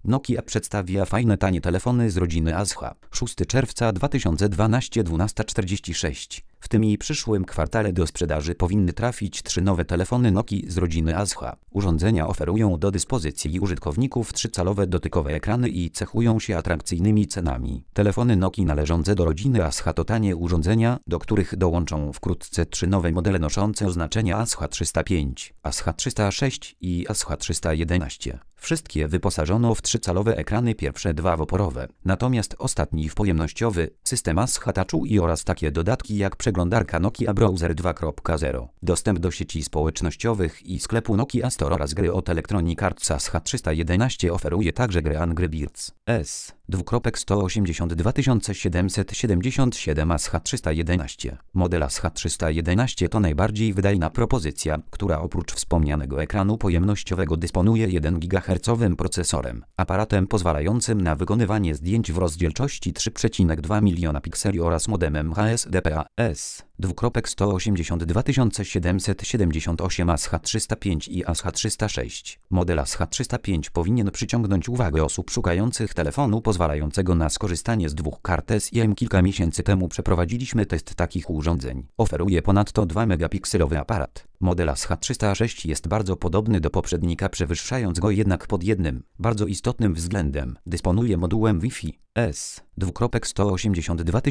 Nokia przedstawia fajne tanie telefony z rodziny Asha. 6 czerwca 2012, 12:46. W tym i przyszłym kwartale do sprzedaży powinny trafić 3 nowe telefony Nokii z rodziny Asha. Urządzenia oferują do dyspozycji użytkowników 3-calowe dotykowe ekrany i cechują się atrakcyjnymi cenami. Telefony Nokii należące do rodziny Asha to tanie urządzenia, do których dołączą wkrótce 3 nowe modele noszące oznaczenia Asha 305, Asha 306 i Asha 311. Wszystkie wyposażono w 3-calowe ekrany, pierwsze 2 woporowe, natomiast ostatni w pojemnościowy, system Asha Touch i oraz takie dodatki jak przeglądarka Nokia Browser 2.0. Dostęp do sieci społecznościowych i sklepu Nokia Store oraz gry od Electronic Arts. Asha 311 oferuje także grę Angry Birds S. 182 777 Asha 311. Model Asha 311 to najbardziej wydajna propozycja, która oprócz wspomnianego ekranu pojemnościowego dysponuje 1 GHz procesorem, aparatem pozwalającym na wykonywanie zdjęć w rozdzielczości 3,2 miliona pikseli oraz modemem HSDPA-S. 182 778 Asha 305 i Asha 306. Model Asha 305 powinien przyciągnąć uwagę osób szukających telefonu pozwalającego na skorzystanie z 2 kart SIM. Kilka miesięcy temu przeprowadziliśmy test takich urządzeń. Oferuje ponadto 2-megapikselowy aparat. Model Asha 306 jest bardzo podobny do poprzednika, przewyższając go jednak pod jednym, bardzo istotnym względem. Dysponuje modułem Wi-Fi S. 182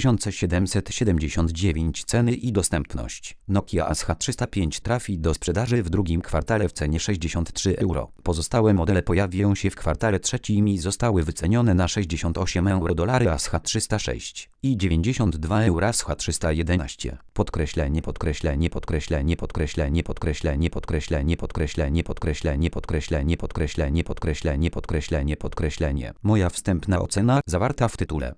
779. Ceny i dostępność. Nokia Asha 305 trafi do sprzedaży w drugim kwartale w cenie 63 euro. Pozostałe modele pojawią się w kwartale trzecim i zostały wycenione na 68 euro dolary Asha 306 i 92 euro Asha 311. Podkreślenie, podkreślenie, podkreślenie, podkreślenie, podkreślenie, podkreślenie, podkreślenie, podkreślenie, podkreślenie, podkreślenie, podkreślenie, podkreślenie, podkreślenie. Moja wstępna ocena zawarta w tytule.